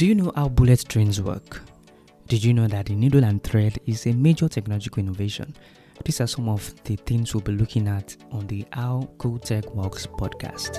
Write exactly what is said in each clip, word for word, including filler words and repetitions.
Do you know how bullet trains work? Did you know that the needle and thread is a major technological innovation? These are some of the things we'll be looking at on the How Cool Tech Works podcast.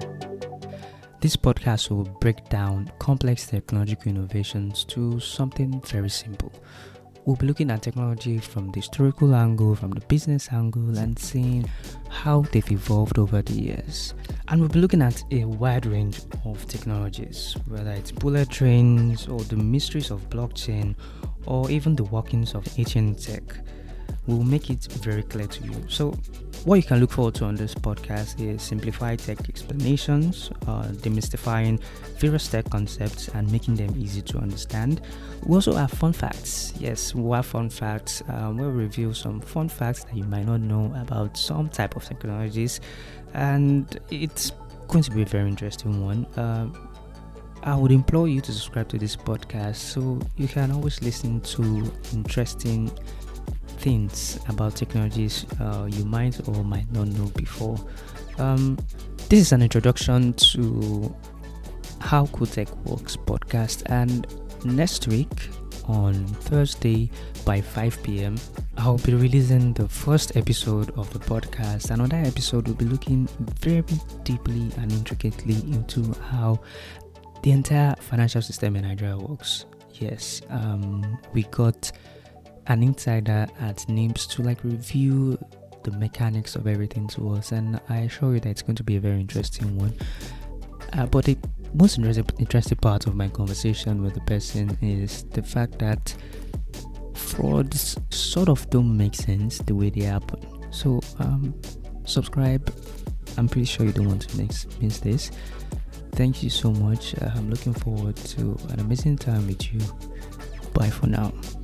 This podcast will break down complex technological innovations to something very simple. We'll be looking at technology from the historical angle, from the business angle, and seeing how they've evolved over the years. And we'll be looking at a wide range of technologies, whether it's bullet trains or the mysteries of blockchain or even the workings of ancient tech. We'll make it very clear to you. So what you can look forward to on this podcast is simplified tech explanations, uh, demystifying various tech concepts and making them easy to understand. We also have fun facts. Yes, we'll have fun facts. Um, we'll review some fun facts that you might not know about some type of technologies, and it's going to be a very interesting one. Uh, I would implore you to subscribe to this podcast so you can always listen to interesting things about technologies uh, you might or might not know before. Um, this is an introduction to How Cool Tech Works podcast, and next week on Thursday by five p.m. I'll be releasing the first episode of the podcast, and on that episode we'll be looking very deeply and intricately into how the entire financial system in Nigeria works. Yes, um, we got an insider at NIMS to like review the mechanics of everything to us, and I assure you that it's going to be a very interesting one. Uh, but the most interesting, interesting part of my conversation with the person is the fact that frauds sort of don't make sense the way they happen. So um, subscribe. I'm pretty sure you don't want to miss, miss this. Thank you so much. Uh, I'm looking forward to an amazing time with you. Bye for now.